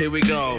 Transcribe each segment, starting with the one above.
Here we go.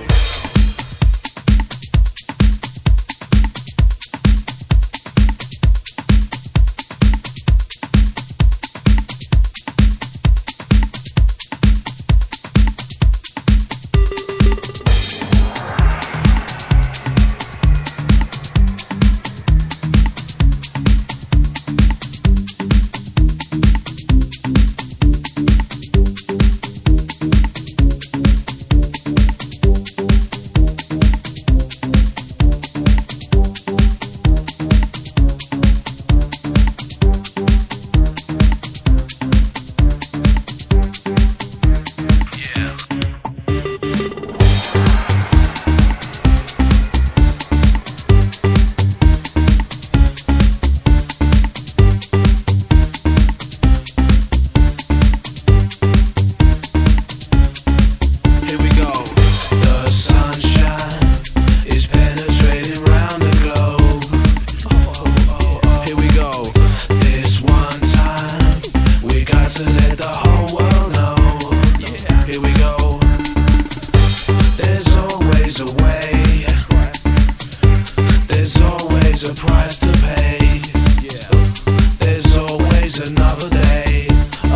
A price to pay. There's always another day.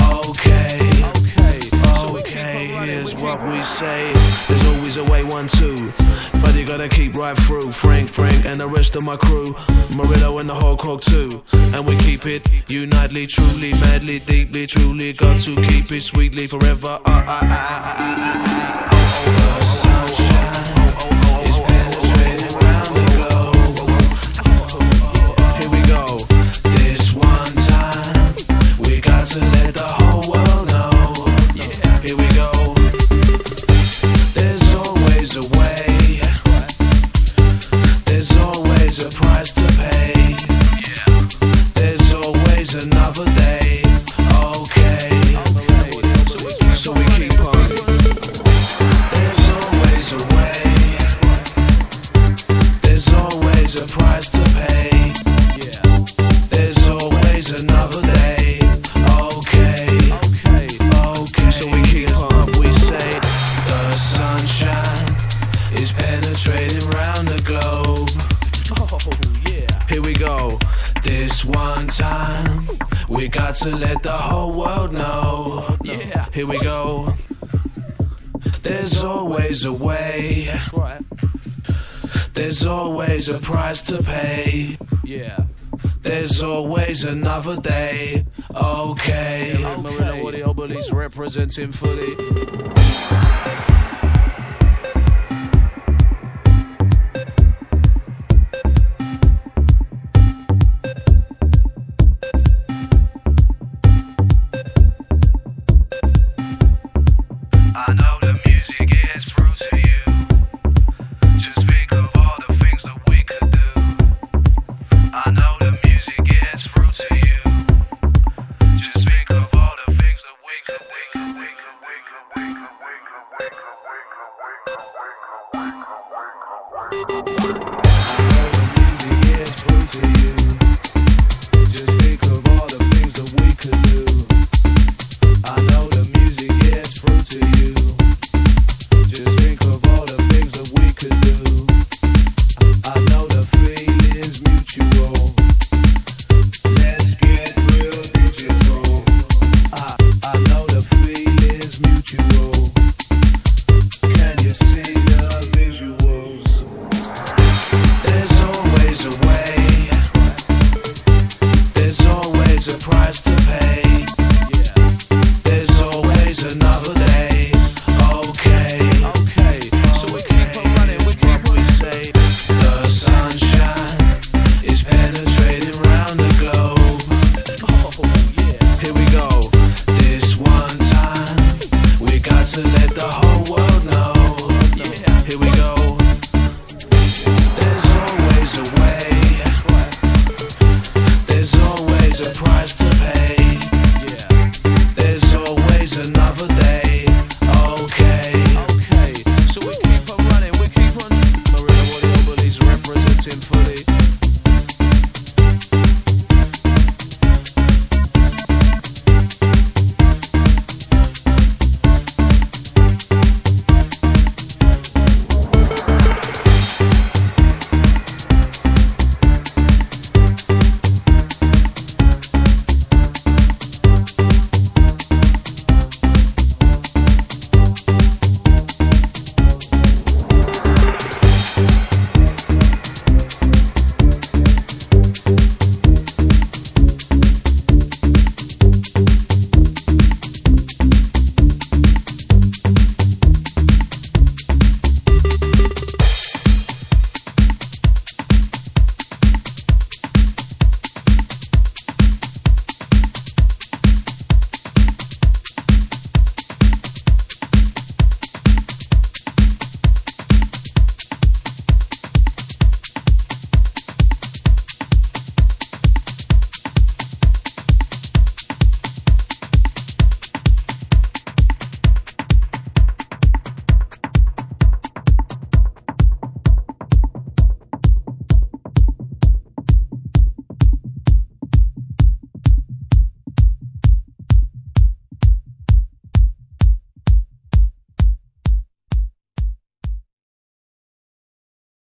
Okay, here's what we say. There's always a way, 1, 2, but you gotta keep right through. Frank, and the rest of my crew, Murillo and the whole Hog too. And we keep it unitedly, truly, madly, deeply, truly. Got to keep it sweetly forever. To let the whole world know. Here we go. There's always a way. There's always a price to pay. There's always another day. Okay. So we keep on. There's always a way. There's always a price to pay. There's always another day. So we keep on, we say the sunshine is penetrating round the globe. Here we go. This one time we got to let the whole world know. Here we go. There's always a way. That's right. There's always a price to pay. There's always another day. Okay. I'm Murillo Audio Bullies representing fully. I know the music is through to you. Just think of all the things that we could do. I know the music is through to you. Just think of all the things that we could I know the music is through to you.